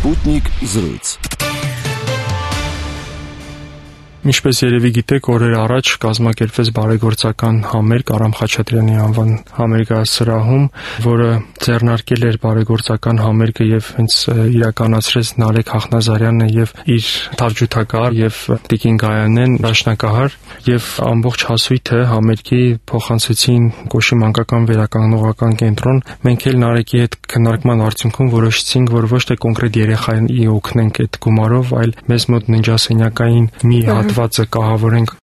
Sputnik զրույց։ Ինչպես երևի գիտեք, օրեր առաջ կազմակերպվեց բարեգործական համերգ Արամ Խաչատրյանի անվան համերգասրահում, որը ձեռնարկել էր բարեգործական համերգը եւ հենց իրականացրեց Նարեկ Հախնազարյանը եւ իր թավջութակահար եւ Տիկին Գայանեն դաշնակահար, եւ ամբողջ հասույթը համերգի փոխանցեցին Կոշի մանկական վերականգնողական կենտրոն։ Մենք էլ Նարեկի հետ քննարկման արդյունքում որոշեցինք, որ ոչ թե կոնկրետ երեխային օգնենք այդ գումարով, այլ մեզ մոտ ննջասենյակային մի հատվածը կահավորենք